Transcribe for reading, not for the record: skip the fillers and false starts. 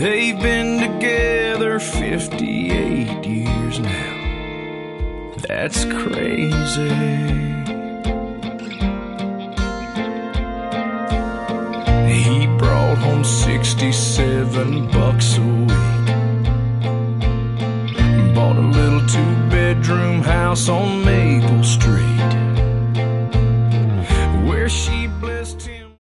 They've been together 58 years now. That's crazy. He brought home $67 a week. Bought a little 2-bedroom house on Maple Street.